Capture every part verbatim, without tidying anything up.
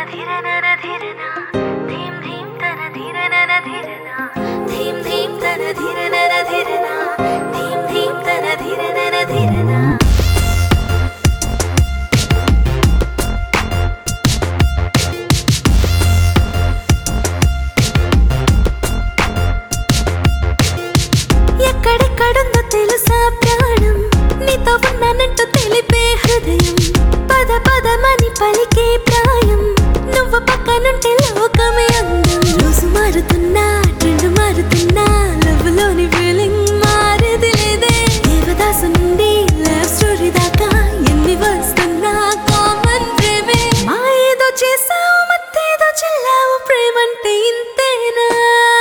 ఎక్కడెక్కడుందో తెలుసా ప్రాణం నీతో ఉన్నానంటూ తెలిపే హృదయం పద పదమని పలికే ప్రాయం నువ్వు పక్కనుంటే లోకమే అందం రోజు మారుతున్నా ట్రెండ్ మారుతున్నా లవ్ లోని ఫీలింగ్ మారేది లేదే దేవదాసు నుండి లవ్ స్టోరీ దాకా ఎన్ని వస్తున్నా కామన్ ప్రేమే మా ఏదో చేసావు మత్తేదో చెల్లావు ప్రేమంటే ఇంతేనా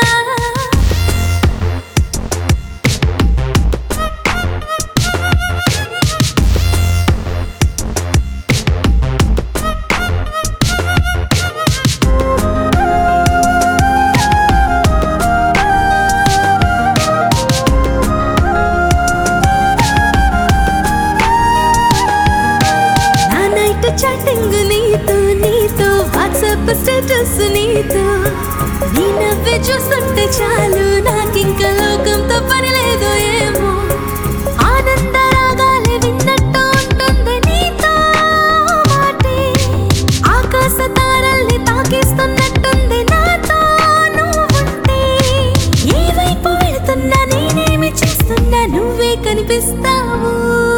చాటింగ్ నీతో నీతో వాట్సాప్ స్టేటస్ నీతో నీ నవ్వే చూస్తుంటే చాలు నాకింకా లోకంతో పని లేదు ఏమో ఆనంద రాగాలే విన్నట్టు ఉంటుంది నీతో మాటే ఆకాశ తారల్ని తాకిస్తున్నట్టుంది నాతో నువ్వుంటే ఏ వైపు వెళుతున్నా నేనేమి చేస్తున్నా నువ్వే కనిపిస్తావు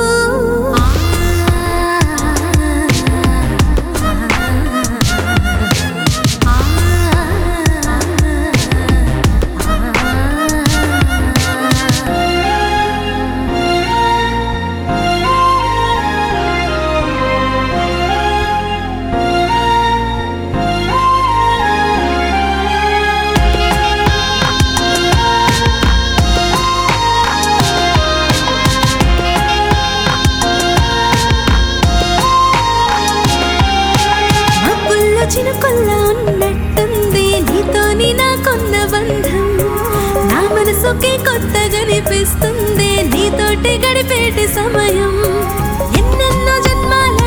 చినుకుల్లా ఉన్నట్టుంది నీతోని నాకున్న బంధం నా మనసుకి కొత్తగా అనిపిస్తుంది నీతోటి గడిపేటి సమయం ఎన్నెన్నో జన్మాల